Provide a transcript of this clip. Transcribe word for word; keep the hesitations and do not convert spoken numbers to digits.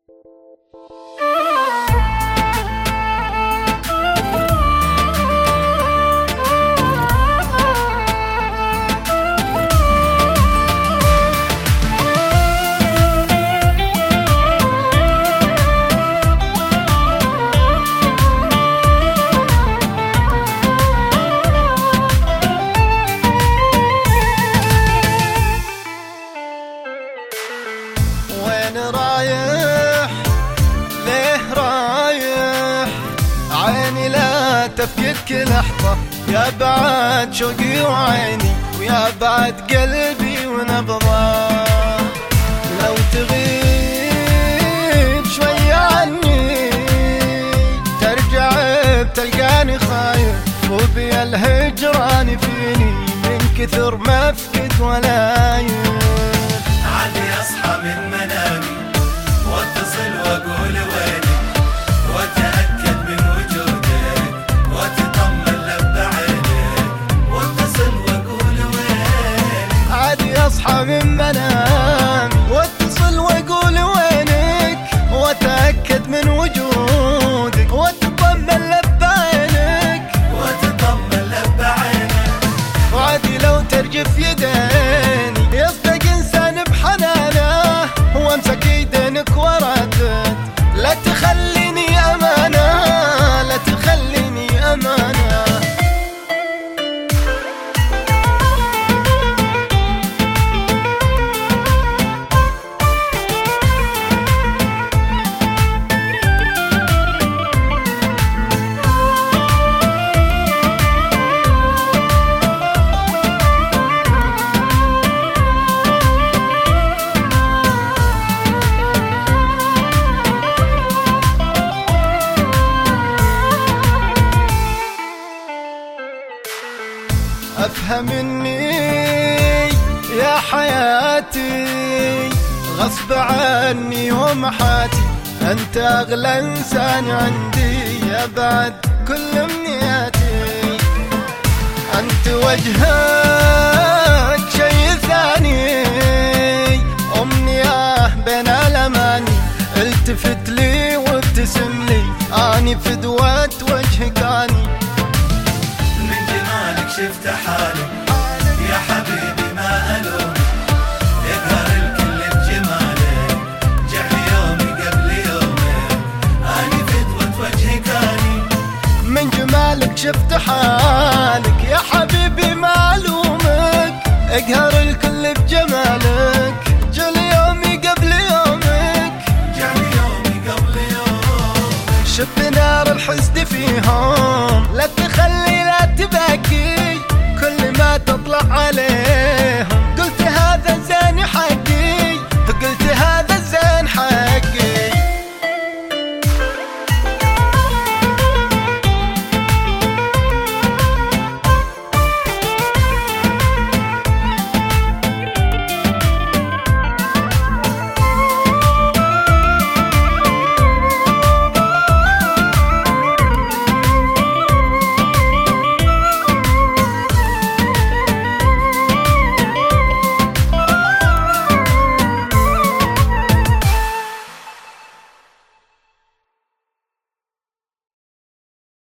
وين رايح ليه رايح عيني لا تفكك لحظة، يا بعد شوقي وعيني ويا بعد قلبي ونبضة. لو تغيب شوي عني ترجع بتلقاني خايف، وبيا الهجران فيني من كثر ما افقد ولايف. عادي اصحى من منامي واتصل واقول وينك، واتاكد من وجودك واتطمن لب عينك، واتصل واقول وينك. عادي اصحى من منامي واتصل واقول وينك، واتاكد من وجودك واتطمن لب عينك، واتطمن لب عينك. وعادي لو ترجف يديني يصدق انسان بحنانه، وامسك يدينك وردد لا تخليني امانه، لا تخليني امانه. افهمني يا حياتي غصب عني ومحاتي، انت اغلى انسان عندي يا بعد كل امنياتي. انت وجهك شي ثاني امنية بين الاماني، التفت لي وابتسم لي اني فدوة وجهك اني. من جمالك شفت حالي يا حبيبي ما ألومك، يقهر الكل بجمالك جع يومي قبل يومك، أني فدوة وجهك أني. من جمالك شفت حالك يا حبيبي ما ألومك، اقهر